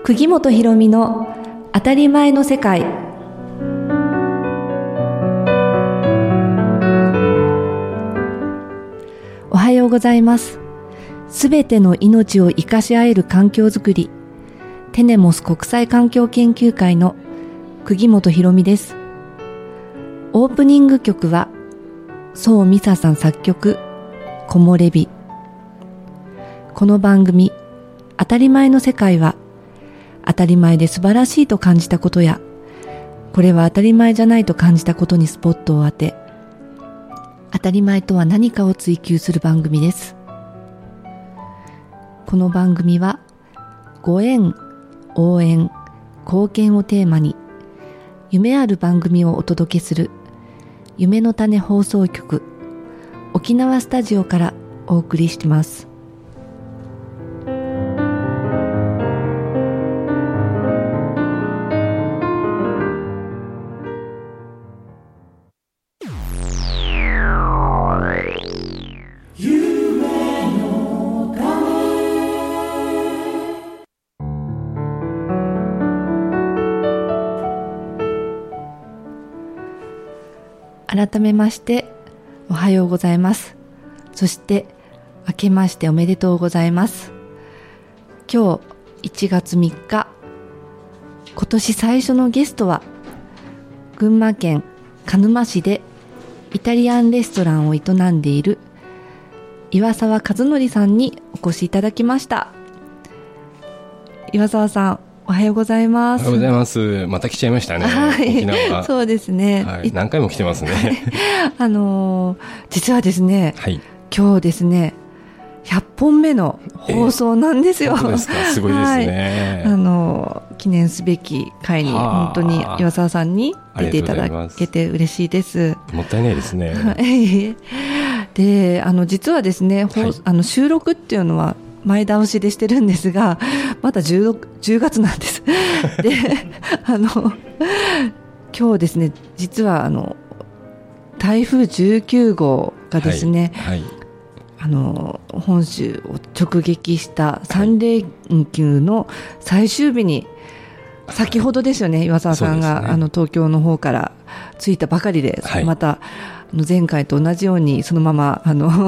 釘本博美の当たり前の世界。おはようございます。すべての命を生かし合える環境づくり、テネモス国際環境研究会の釘本博美です。オープニング曲は宋美沙さん作曲、木漏れ日。この番組当たり前の世界は、当たり前で素晴らしいと感じたことや、これは当たり前じゃないと感じたことにスポットを当て、当たり前とは何かを追求する番組です。この番組はご縁、応援、貢献をテーマに夢ある番組をお届けする夢の種放送局沖縄スタジオからお送りしています。改めましておはようございます。そして明けましておめでとうございます。今日1月3日、今年最初のゲストは群馬県鹿沼市でイタリアンレストランを営んでいる岩沢和則さんにお越しいただきました。岩沢さん、おはようございます。 おはようございます。また来ちゃいましたね、 はい、 沖縄。 そうですね、 はい、何回も来てますね。 実はですね、 はい、 今日ですね100本目の放送なんですよ。 そうですか、すごいですね。 はい、記念すべき回に本当に岩沢さんに出ていただけて嬉しいです。 もったいないですね。 で、実はですね、はい、収録っていうのは前倒しでしてるんですが、まだ 10月なんです。で、今日ですね、実は台風19号がですね、はいはい、本州を直撃した3連休の最終日に、先ほどですよね、岩沢さんが、東京の方から着いたばかりで、はい、また前回と同じようにそのまま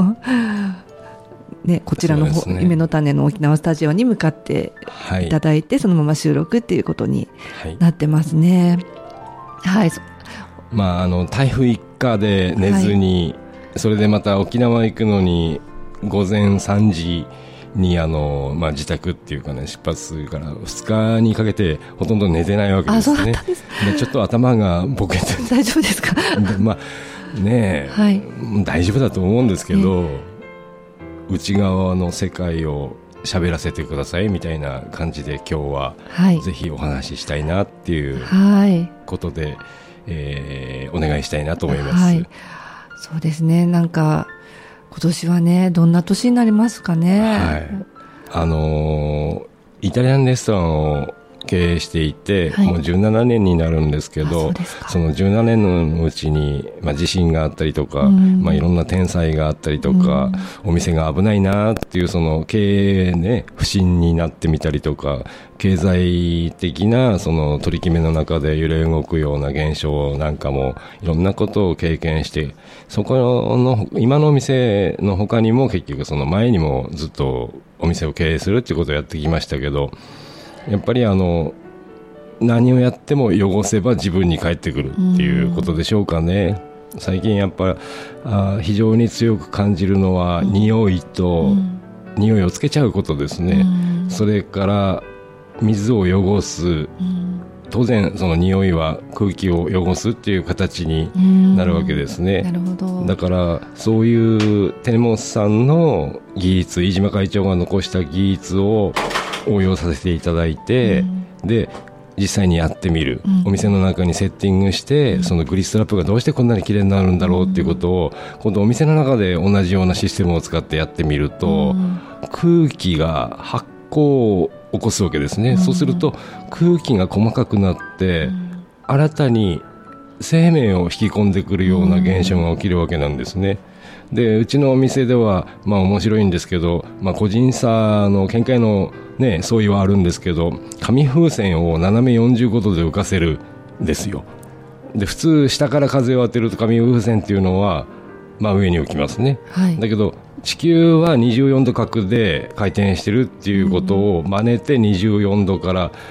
ね、こちらの、夢の種の沖縄スタジオに向かっていただいて、はい、そのまま収録っていうことになってますね。はい、 台風一過で寝ずに、はい、それでまた沖縄行くのに午前3時に自宅っていうかね、出発するから2日にかけてほとんど寝てないわけですね。 そうだったんです。 でちょっと頭がボケて大丈夫ですか？ ねえ、はい、大丈夫だと思うんですけど、内側の世界を喋らせてくださいみたいな感じで、今日はぜひお話ししたいなっていうことで、お願いしたいなと思います。はい、 そうですね、なんか今年はね、どんな年になりますかね。 はい、イタリアンレストランを経営していて、はい、もう17年になるんですけど、その17年のうちに、地震があったりとか、いろんな天災があったりとか、お店が危ないなっていう、その経営ね、不振になってみたりとか、経済的なその取り決めの中で揺れ動くような現象なんかもいろんなことを経験して、そこの今のお店の他にも結局その前にもずっとお店を経営するっていうことをやってきましたけど、やっぱり何をやっても汚せば自分に返ってくるっていうことでしょうかね。最近やっぱ非常に強く感じるのは匂いをつけちゃうことですね。それから水を汚す、当然その匂いは空気を汚すっていう形になるわけですね。 なるほど。 だからそういうテネモスさんの技術、飯島会長が残した技術を応用させていただいて、で実際にやってみる、お店の中にセッティングして、そのグリストラップがどうしてこんなに綺麗になるんだろうっていうことを、今度お店の中で同じようなシステムを使ってやってみると、空気が発酵を起こすわけですね。そうすると空気が細かくなって、新たに生命を引き込んでくるような現象が起きるわけなんですね。 でうちのお店では、面白いんですけど、個人差の見解の、相違はあるんですけど、紙風船を斜め45度で浮かせるんですよ。で普通下から風を当てると紙風船っていうのは、上に浮きますね、はい、だけど地球は24度角で回転してるっていうことを真似て24度から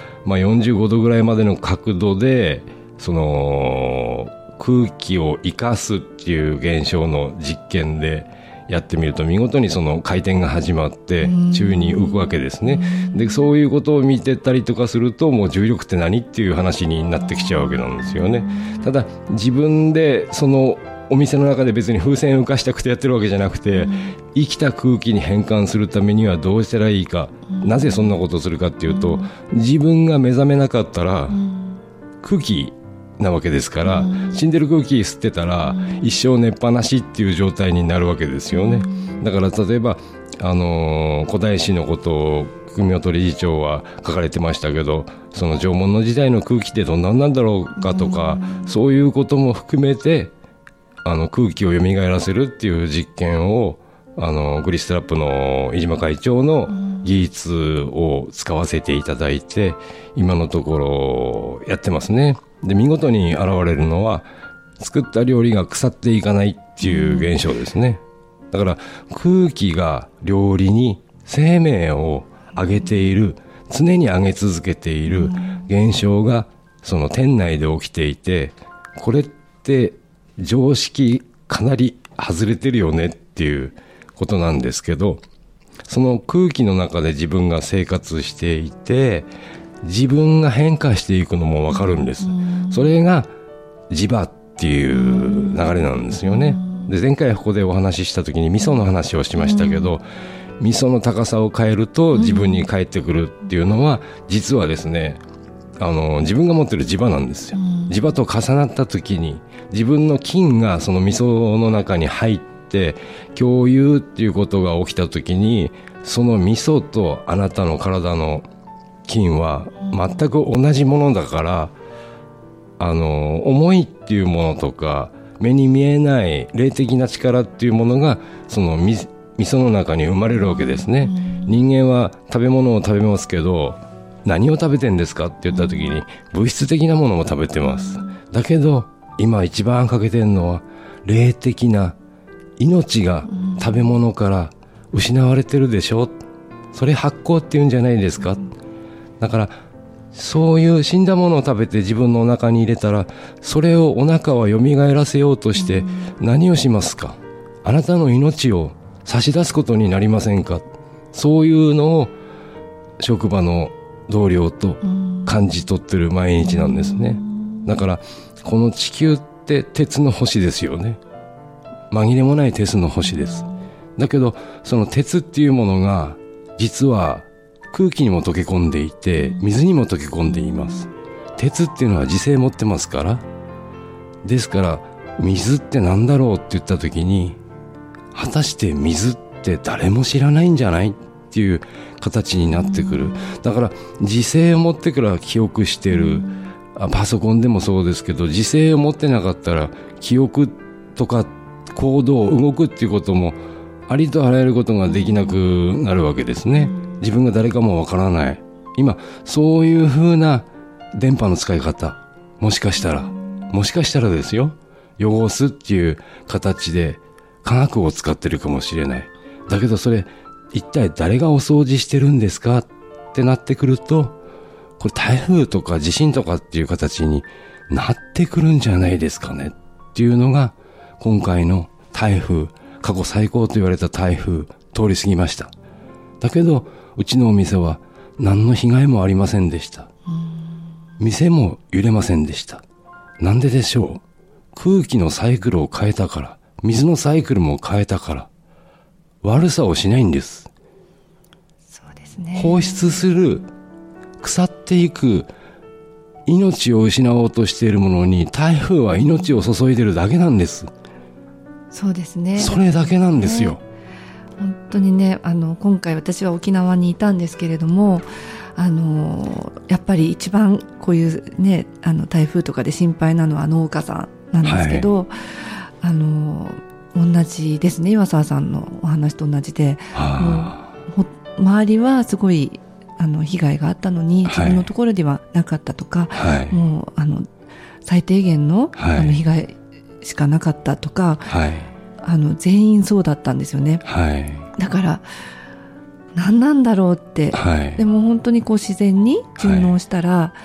、45度ぐらいまでの角度でその空気を生かすっていう現象の実験でやってみると見事にその回転が始まって宙に浮くわけですね。でそういうことを見てたりとかすると、もう重力って何っていう話になってきちゃうわけなんですよね。ただ自分でそのお店の中で別に風船を浮かしたくてやってるわけじゃなくて、生きた空気に変換するためにはどうしたらいいか、なぜそんなことをするかっていうと、自分が目覚めなかったら空気なわけですから、死んでる空気吸ってたら一生寝っぱなしっていう状態になるわけですよね。だから例えば古代史のことを組本理事長は書かれてましたけど、その縄文の時代の空気ってどんなんなんだろうかとか、そういうことも含めて空気を蘇らせるっていう実験をグリストラップの飯島会長の技術を使わせていただいて、今のところやってますね。で見事に現れるのは、作った料理が腐っていかないっていう現象ですね。だから空気が料理に生命を上げている、常に上げ続けている現象がその店内で起きていて、これって常識かなり外れてるよねっていうことなんですけど、その空気の中で自分が生活していて、自分が変化していくのもわかるんです。それが磁場っていう流れなんですよね。で前回ここでお話しした時に味噌の話をしましたけど、味噌の高さを変えると自分に返ってくるっていうのは、実はですね、自分が持ってる磁場なんですよ。磁場と重なった時に自分の菌がその味噌の中に入って共有っていうことが起きた時に、その味噌とあなたの体の菌は全く同じものだから、思いっていうものとか目に見えない霊的な力っていうものがその味噌の中に生まれるわけですね。人間は食べ物を食べますけど、何を食べてんですかって言った時に物質的なものも食べてます。だけど今一番欠けてるのは霊的な命が食べ物から失われてるでしょ。それ発酵っていうんじゃないですか。だからそういう死んだものを食べて自分のお腹に入れたら、それをお腹は蘇らせようとして何をしますか。あなたの命を差し出すことになりませんか。そういうのを職場の同僚と感じ取ってる毎日なんですね。だからこの地球って鉄の星ですよね。紛れもない鉄の星です。だけどその鉄っていうものが実は空気にも溶け込んでいて、水にも溶け込んでいます。鉄っていうのは磁性持ってますから。ですから水って何だろうって言った時に、果たして水って誰も知らないんじゃないっていう形になってくる。だから磁性を持ってから記憶してる、パソコンでもそうですけど、磁性を持ってなかったら記憶とか行動、動くっていうこともありとあらゆることができなくなるわけですね。自分が誰かもわからない。今そういう風な電波の使い方、もしかしたらですよ、汚すっていう形で科学を使ってるかもしれない。だけどそれ一体誰がお掃除してるんですかってなってくると、これ台風とか地震とかっていう形になってくるんじゃないですかねっていうのが今回の台風、過去最高と言われた台風通り過ぎました。だけどうちのお店は何の被害もありませんでした。店も揺れませんでした。なんででしょう。空気のサイクルを変えたから、水のサイクルも変えたから、悪さをしないんです。 そうですね。 放出する、腐っていく、命を失おうとしているものに台風は命を注いでるだけなんです。 そうですね。 それだけなんですよ。 本当にね、今回私は沖縄にいたんですけれども、やっぱり一番こういうね、台風とかで心配なのは農家さんなんですけど、 同じですね。岩沢さんのお話と同じで、周りはすごい被害があったのに、自分のところではなかったとか、はい、もう最低限の、はい、被害しかなかったとか、はい、全員そうだったんですよね。はい、だから何なんだろうって、はい、でも本当にこう自然に順応したら、はい、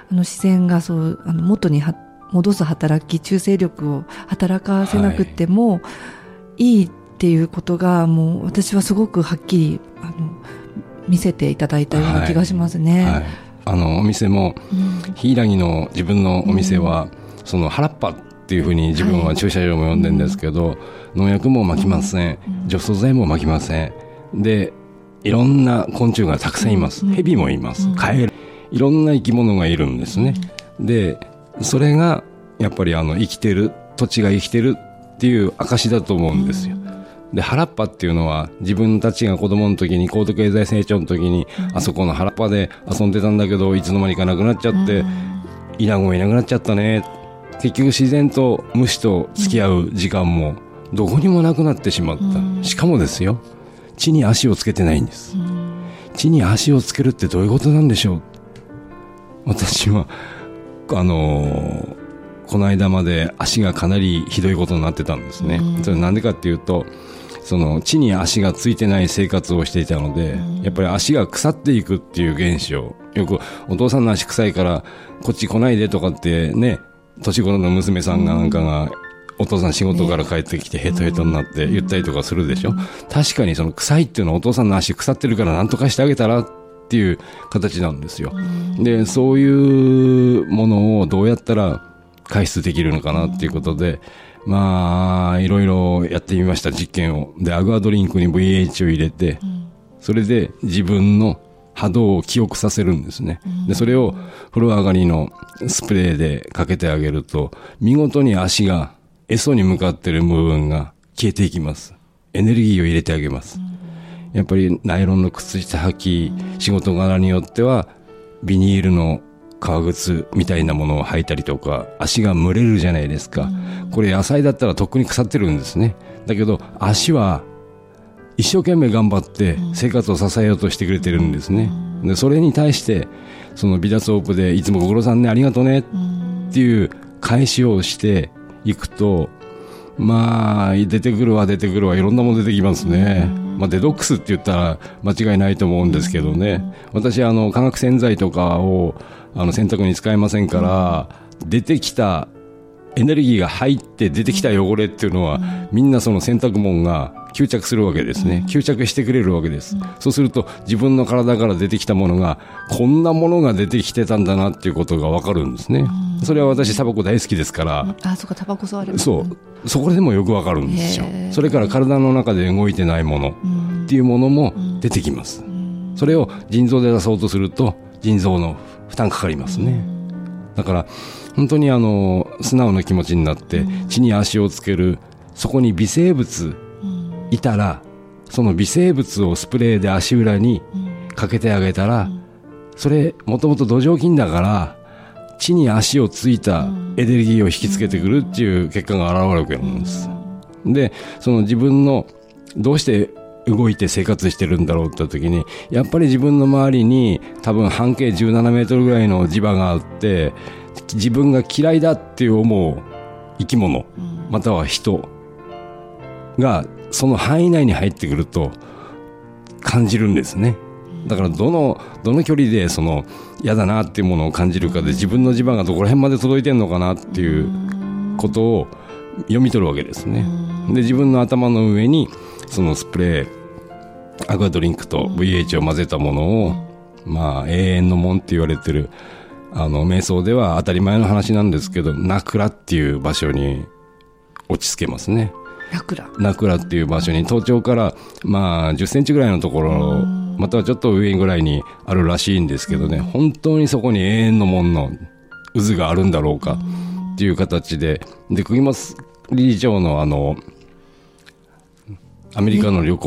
自然がそう元に戻す働き、中性力を働かせなくても、はい、いいっていうことがもう私はすごくはっきり見せていただいたような気がしますね。はいはい、 お店も、柊の自分のお店は、その原っぱっていうふうに自分は駐車場も呼んでるんですけど、農薬もまきません、除草剤もまきませんで、いろんな昆虫がたくさんいます。ヘビもいます。カエル、いろんな生き物がいるんですね。で、それがやっぱり生きてる、土地が生きてるっていう証だと思うんですよ。で、原っぱっていうのは自分たちが子供の時に高度経済成長の時に、あそこの原っぱで遊んでたんだけどいつの間にかなくなっちゃって、イナゴいなくなっちゃったね。結局自然と虫と付き合う時間もどこにもなくなってしまった。しかもですよ、地に足をつけてないんです。地に足をつけるってどういうことなんでしょう。私はこの間まで足がかなりひどいことになってたんですね。それなんでかっていうと、その地に足がついてない生活をしていたので、やっぱり足が腐っていくっていう現象、よくお父さんの足臭いからこっち来ないでとかってね、年頃の娘さんがなんかがお父さん仕事から帰ってきてヘトヘトになって言ったりとかするでしょ。確かにその臭いっていうのはお父さんの足腐ってるから何とかしてあげたらっていう形なんですよ。で、そういうものをどうやったら解出できるのかなっていうことで、まあいろいろやってみました、実験を。で、アグアドリンクに VH を入れて、それで自分の波動を記憶させるんですね。で、それを風呂上がりのスプレーでかけてあげると、見事に足がエソに向かっている部分が消えていきます。エネルギーを入れてあげます。やっぱりナイロンの靴下履き、仕事柄によってはビニールの革靴みたいなものを履いたりとか、足が蒸れるじゃないですか。これ野菜だったらとっくに腐ってるんですね。だけど足は一生懸命頑張って生活を支えようとしてくれてるんですね。で、それに対してそのビダソープでいつもご苦労さんね、ありがとうねっていう返しをしていくと、まあ出てくるわいろんなもの出てきますね。まあデトックスって言ったら間違いないと思うんですけどね。私化学洗剤とかを洗濯に使えませんから、出てきたエネルギーが入って出てきた汚れっていうのは、みんなその洗濯物が吸着するわけですね。吸着してくれるわけです。そうすると自分の体から出てきたものが、こんなものが出てきてたんだなっていうことがわかるんですね。それは私タバコ大好きですから。 そうか、タバコ吸われます。 そう、そこでもよくわかるんですよ。それから体の中で動いてないものっていうものも出てきます。それを腎臓で出そうとすると腎臓の負担かかりますね。だから本当に素直な気持ちになって地に足をつける。そこに微生物いたら、その微生物をスプレーで足裏にかけてあげたら、それもともと土壌菌だから地に足をついたエネルギーを引きつけてくるっていう結果が現れるわけなんです。で、その自分のどうして動いて生活してるんだろうって時に、やっぱり自分の周りに多分半径17メートルぐらいの磁場があって、自分が嫌いだって思う生き物、または人がその範囲内に入ってくると感じるんですね。だからどの距離でその嫌だなっていうものを感じるかで、自分の磁場がどこら辺まで届いてんのかなっていうことを読み取るわけですね。で、自分の頭の上にそのスプレー、アクアドリンクと VH を混ぜたものを、まあ永遠の門って言われてる瞑想では当たり前の話なんですけど、ナクラっていう場所に落ち着けますね。ナクラっていう場所に、頭頂からまあ10センチぐらいのところ、またはちょっと上ぐらいにあるらしいんですけどね、本当にそこに永遠の門の渦があるんだろうかっていう形で、釘松理事長のアメリカの旅行で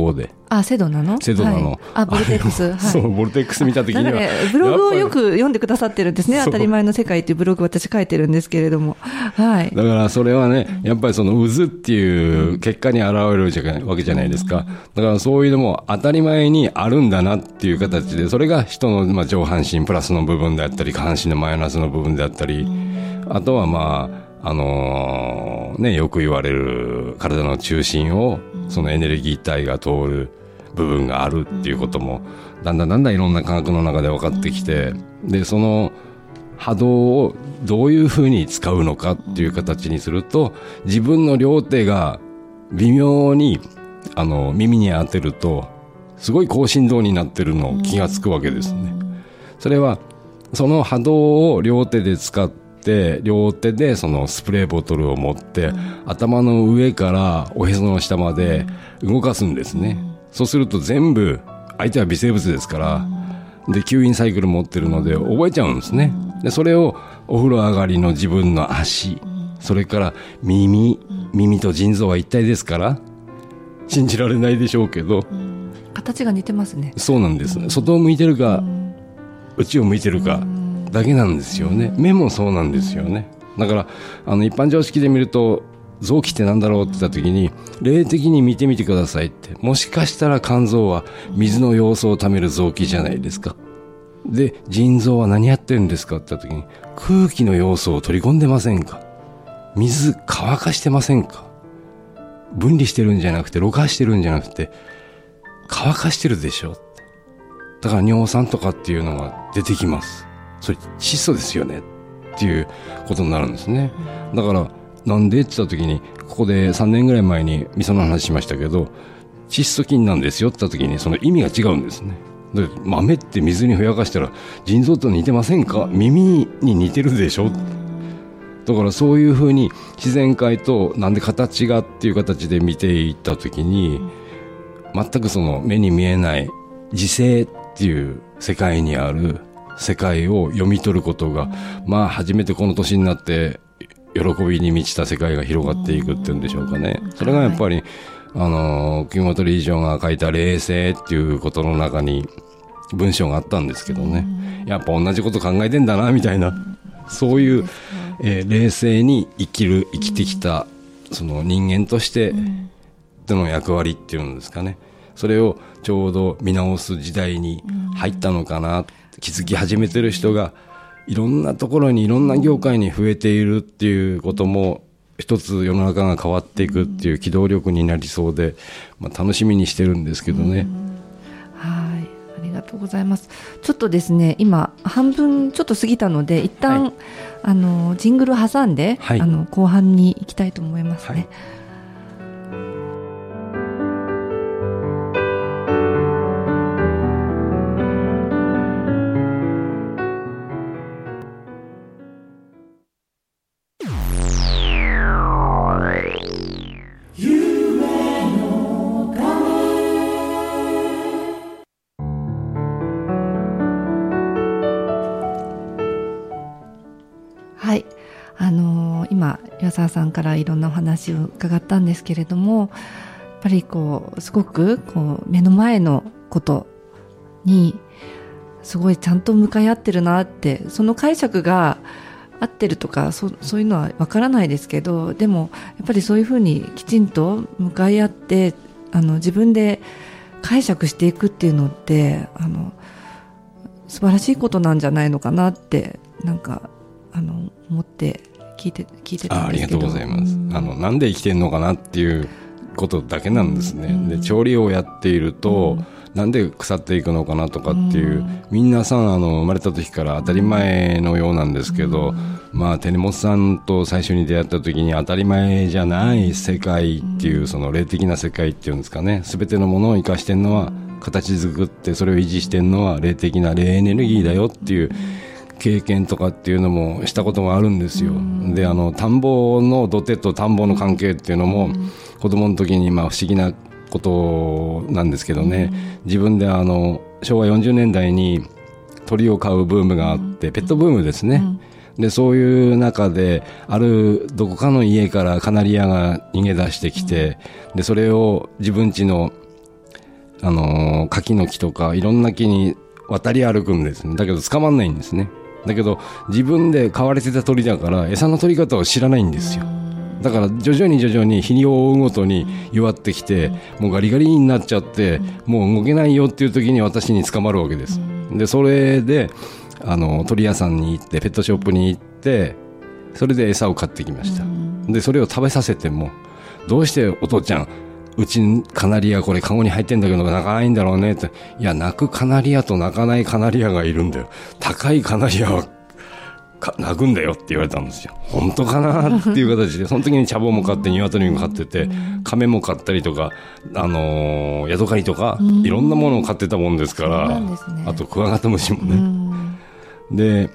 セドナのセドナの、 はい、ボルテックス、はい、 そう、ボルテックス見た時には、 ブログをよく読んでくださってるんですね。当たり前の世界っていうブログ私書いてるんですけれども、はい、 だからそれはね、やっぱりその渦っていう結果に現れるわけじゃないですか。だからそういうのも当たり前にあるんだなっていう形で、それが人の上半身プラスの部分であったり、下半身のマイナスの部分であったり、あとはよく言われる体の中心をそのエネルギー体が通る部分があるっていうこともだんだんいろんな科学の中で分かってきて、でその波動をどういうふうに使うのかっていう形にすると、自分の両手が微妙に耳に当てるとすごい高振動になってるのを気がつくわけですね。それはその波動を両手で使って両手でそのスプレーボトルを持って頭の上からおへその下まで動かすんですね。そうすると全部相手は微生物ですからで吸引サイクル持ってるので覚えちゃうんですね。でそれをお風呂上がりの自分の足、それから耳と腎臓は一体ですから信じられないでしょうけど、 形が似てますね。 そうなんです。外を向いてるか内を向いてるかだけなんですよね。目もそうなんですよね。だから一般常識で見ると臓器ってなんだろうって言った時に霊的に見てみてくださいって、もしかしたら肝臓は水の要素をためる臓器じゃないですか。で腎臓は何やってるんですかって言った時に空気の要素を取り込んでませんか、水乾かしてませんか、分離してるんじゃなくてろ過してるんじゃなくて乾かしてるでしょ。だから尿酸とかっていうのが出てきます。それ窒素ですよねっていうことになるんですね。だからなんでって言った時にここで3年ぐらい前に味噌の話しましたけど、窒素菌なんですよって言った時にその意味が違うんですね。で豆って水にふやかしたら腎臓と似てませんか、耳に似てるでしょ。だからそういうふうに自然界となんで形がっていう形で見ていった時に全くその目に見えない自生っていう世界にある世界を読み取ることが初めてこの年になって喜びに満ちた世界が広がっていくっていうんでしょうかね。それがやっぱり木本理事長が書いた霊性っていうことの中に文章があったんですけどね、やっぱ同じこと考えてんだなみたいな、そういう、霊性に生きてきたその人間としてでの役割っていうんですかね、それをちょうど見直す時代に入ったのかな、気づき始めてる人がいろんなところにいろんな業界に増えているっていうことも一つ世の中が変わっていくっていう機動力になりそうで、楽しみにしてるんですけどね。 はい、ありがとうございます。ちょっとですね今半分ちょっと過ぎたので一旦、ジングル挟んで、後半に行きたいと思いますね。今岩沢さんからいろんなお話を伺ったんですけれども、やっぱりすごく目の前のことにすごいちゃんと向かい合ってるなって、その解釈が合ってるとかそういうのはわからないですけど、でもやっぱりそういうふうにきちんと向かい合って自分で解釈していくっていうのって素晴らしいことなんじゃないのかなって思って聞いてたんですけど。 ありがとうございます。なんで生きてんのかなっていうことだけなんですね。で調理をやっていると、なんで腐っていくのかなとかっていう、皆さん生まれた時から当たり前のようなんですけど、手荷物さんと最初に出会った時に当たり前じゃない世界っていう、その霊的な世界っていうんですかね、全てのものを生かしてんのは形作ってそれを維持してんのは霊的な霊エネルギーだよっていう経験とかっていうのもしたことがあるんですよ。で田んぼの土手と田んぼの関係っていうのも子供の時に不思議なことなんですけどね、自分で昭和40年代に鳥を飼うブームがあって、ペットブームですね。でそういう中であるどこかの家からカナリアが逃げ出してきて、でそれを自分家の柿の木とかいろんな木に渡り歩くんですね。だけど捕まんないんですね。だけど自分で飼われてた鳥だから餌の取り方を知らないんですよ。だから徐々に日を追うごとに弱ってきて、もうガリガリになっちゃって、もう動けないよっていう時に私に捕まるわけです。でそれで鳥屋さんに行ってペットショップに行って、それで餌を買ってきました。でそれを食べさせても、どうしてお父ちゃんうちカナリアこれカゴに入ってんだけど鳴かないんだろうねって。いや、鳴くカナリアと鳴かないカナリアがいるんだよ。高いカナリアは鳴くんだよって言われたんですよ。本当かなっていう形で、その時に茶房も買って鶏も買ってて、亀も買ったりとか、ヤドカリとか、いろんなものを買ってたもんですから、あとクワガタムシもね。で、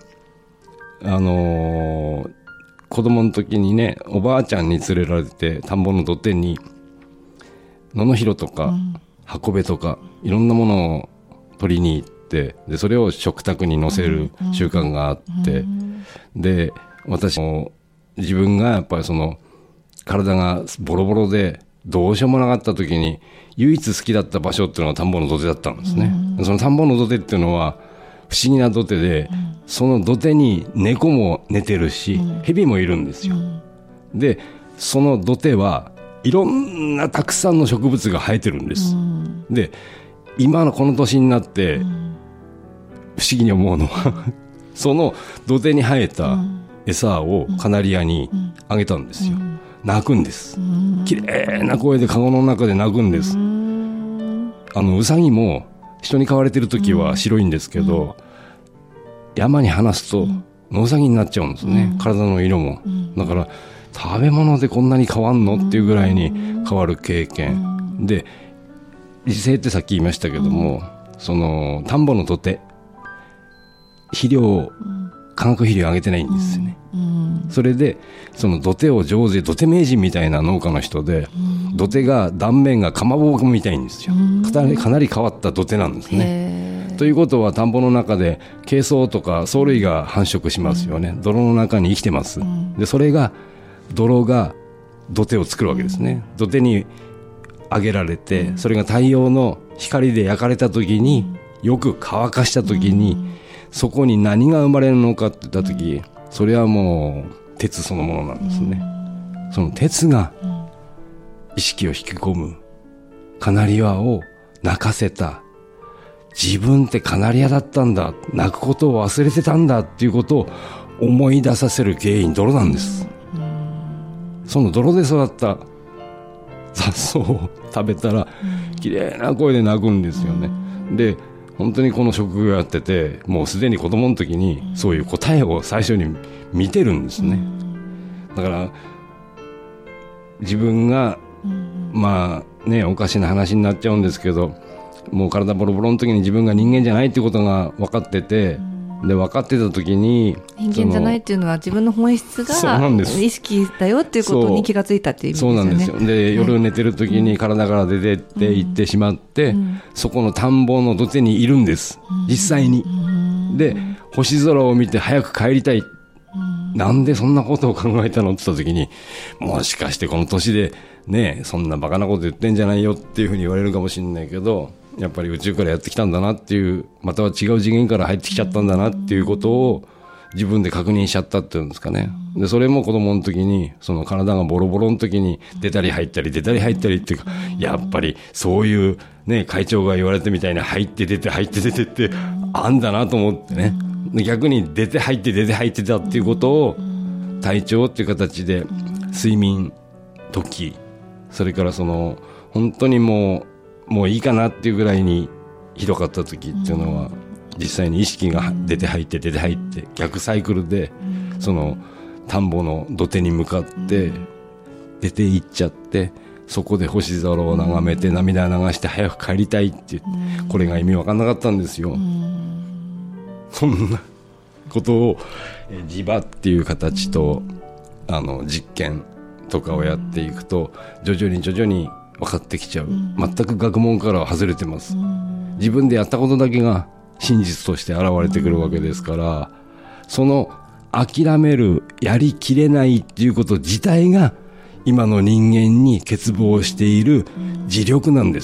子供の時にね、おばあちゃんに連れられて田んぼの土手に野々広とか箱べとかいろんなものを取りに行って、でそれを食卓に乗せる習慣があって、で私も自分がやっぱりその体がボロボロでどうしようもなかった時に唯一好きだった場所っていうのが田んぼの土手だったんですね。その田んぼの土手っていうのは不思議な土手で、その土手に猫も寝てるし、蛇もいるんですよ。でその土手はいろんなたくさんの植物が生えてるんです。で今のこの年になって不思議に思うのはその土手に生えた餌をカナリアにあげたんですよ。鳴くんです。綺麗な声でカゴの中で鳴くんです。ウサギも人に飼われてる時は白いんですけど、山に放すと野ウサギになっちゃうんですね。体の色も。だから食べ物でこんなに変わんのっていうぐらいに変わる経験で、自生ってさっき言いましたけども、その田んぼの土手、肥料、化学肥料あげてないんですよね。それでその土手を上手、土手名人みたいな農家の人で、土手が断面がかまぼこみたいんですよ。かなり変わった土手なんですね。ということは田んぼの中で珪藻とか藻類が繁殖しますよね。泥の中に生きてます。でそれが泥が土手を作るわけですね。土手に上げられて、それが太陽の光で焼かれた時に、よく乾かした時に、そこに何が生まれるのかって言った時、それはもう鉄そのものなんですね。その鉄が意識を引き込む、カナリアを泣かせた、自分ってカナリアだったんだ、泣くことを忘れてたんだっていうことを思い出させる原因、泥なんです。その泥で育った雑草を食べたら綺麗な声で鳴くんですよね。で本当にこの職業やってて、もうすでに子供の時にそういう答えを最初に見てるんですね。だから自分がまあね、おかしな話になっちゃうんですけど、もう体ボロボロの時に自分が人間じゃないってことが分かってて、で分かってた時に人間じゃないっていうのは自分の本質が意識だよっていうことに気がついたっていう意味ですよね。そうなんですよ。で夜寝てる時に体から出てって行ってしまって、そこの田んぼの土手にいるんです、実際に。で星空を見て早く帰りたい、なんでそんなことを考えたのって言った時に、もしかしてこの年でね、そんなバカなこと言ってんじゃないよっていうふうに言われるかもしれないけど、やっぱり宇宙からやってきたんだなっていう、または違う次元から入ってきちゃったんだなっていうことを自分で確認しちゃったっていうんですかね。でそれも子供の時に、その体がボロボロの時に出たり入ったり出たり入ったりっていうか、やっぱりそういうね、会長が言われたみたいに入って出て入って出てってあんだなと思ってね。逆に出て入って出て入ってたっていうことを体調っていう形で睡眠時、それからその本当にもういいかなっていうぐらいにひどかった時っていうのは、実際に意識が出て入って出て入って逆サイクルで、その田んぼの土手に向かって出て行っちゃって、そこで星空を眺めて涙流して早く帰りたいって、これが意味分かんなかったんですよ。そんなことを地場っていう形と実験とかをやっていくと、徐々に分かってきちゃう。全く学問からは外れてます。自分でやったことだけが真実として現れてくるわけですから、その諦める、やりきれないっていうこと自体が今の人間に欠乏している自力なんです。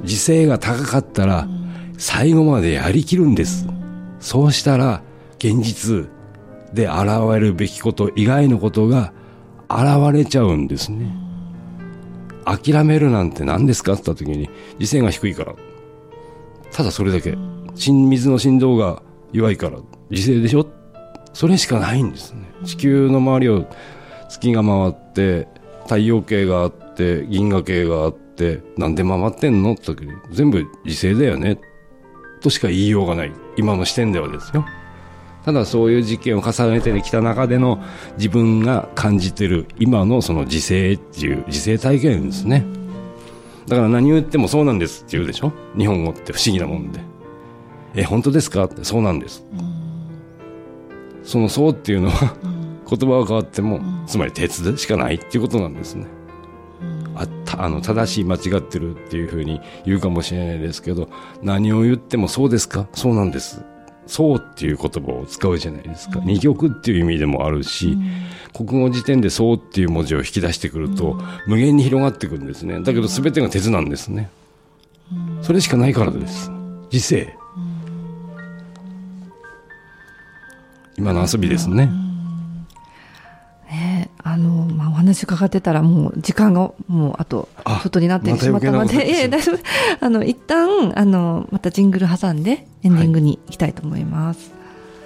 自制が高かったら最後までやりきるんです。そうしたら現実で現れるべきこと以外のことが現れちゃうんですね。諦めるなんて何ですかって言った時に、自制が低いから、ただそれだけ。水の振動が弱いから自制でしょ、それしかないんですね。地球の周りを月が回って太陽系があって銀河系があって、なんで回ってんのって時に、全部自制だよねとしか言いようがない、今の視点ではですよ。ただそういう実験を重ねてきた中での自分が感じてる今のその自制っていう自制体験ですね。だから何を言ってもそうなんですって言うでしょ、日本語って不思議なもんで。本当ですかって、そうなんです。そのそうっていうのは言葉が変わっても、つまり鉄でしかないっていうことなんですね。正しい間違ってるっていうふうに言うかもしれないですけど、何を言ってもそうですか、そうなんです、そうっていう言葉を使うじゃないですか。二極っていう意味でもあるし、国語辞典でそうっていう文字を引き出してくると、無限に広がってくるんですね。だけど全てが鉄なんですね。それしかないからです。自制。今の遊びですね。 お話伺ってたらもう時間がもうあとちょっとになってしまったので、大丈夫。一旦またジングル挟んでエンディングに行きたいと思います。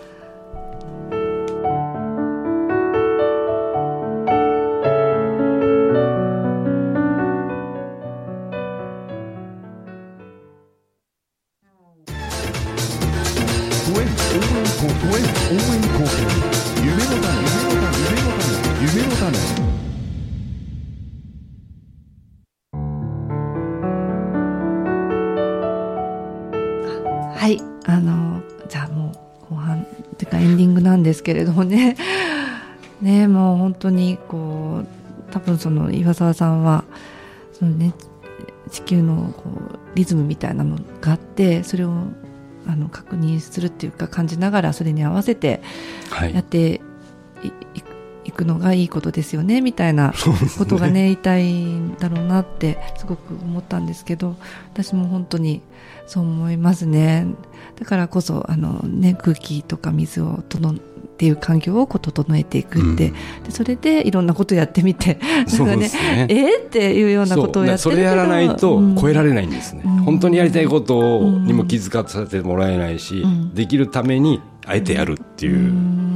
はい、じゃあもう後半というかエンディングなんですけれどもね、もう本当にこう多分その岩沢さんはそのね、地球のこうリズムみたいなのがあって、それを確認するっていうか感じながらそれに合わせてやっていくのがいいことですよねみたいなことがね言いたいんだろうなってすごく思ったんですけど、私も本当にそう思いますね。だからこそ空気とか水をっていう環境をこう整えていくって、でそれでいろんなことやってみて、 そうですね、 っていうようなことをやってるけど、 それやらないと超えられないんですね。本当にやりたいことにも気づかせてもらえないし、できるためにあえてやるっていう、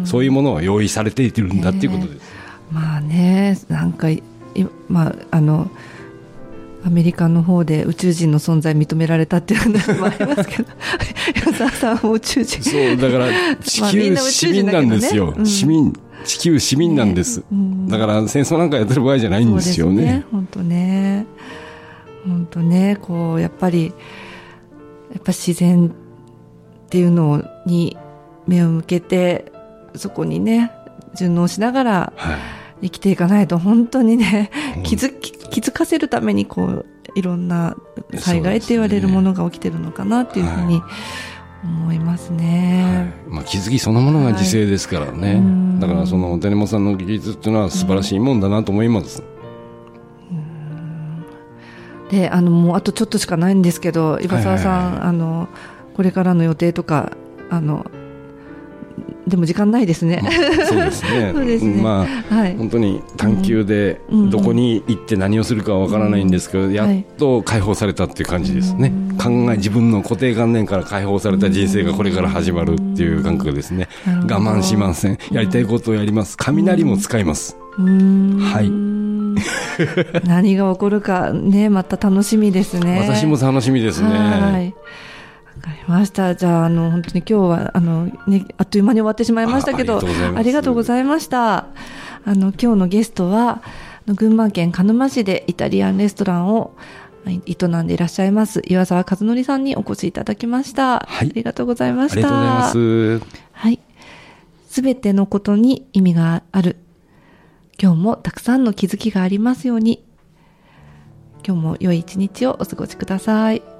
そういうものを用意されているんだっていうことです。 まあね、なんかアメリカの方で宇宙人の存在認められたっていうのもありますけど岩沢さんは宇宙人、 そうだから地球市民なんですよ、地球市民なんです、だから戦争なんかやってる場合じゃないんですよね。 本当ね、こうやっぱ自然っていうのに目を向けて、そこにね順応しながら生きていかないと、本当にね、気づかせるためにこういろんな災害って言われるものが起きてるのかなっていうふうに思いますね。 気づきそのものが自制ですからね、だからその寺本さんの技術っていうのは素晴らしいもんだなと思います。 でもうあとちょっとしかないんですけど、岩沢さん、これからの予定とかでも時間ないですね。 そうですね。 そうですね。 本当に探求でどこに行って何をするかはわからないんですけど、やっと解放されたっていう感じですね。自分の固定観念から解放された人生がこれから始まるっていう感覚ですね。我慢しません。やりたいことをやります。雷も使います。はい。 何が起こるかね、また楽しみですね。 私も楽しみですね。 はい。わかりました。じゃあ本当に今日はあっという間に終わってしまいましたけど、ありがとうございました。今日のゲストは群馬県鹿沼市でイタリアンレストランを営んでいらっしゃいます岩沢和則さんにお越しいただきました。ありがとうございました。 ありがとうございます。 はい。すべてのことに意味がある。今日もたくさんの気づきがありますように。今日も良い一日をお過ごしください。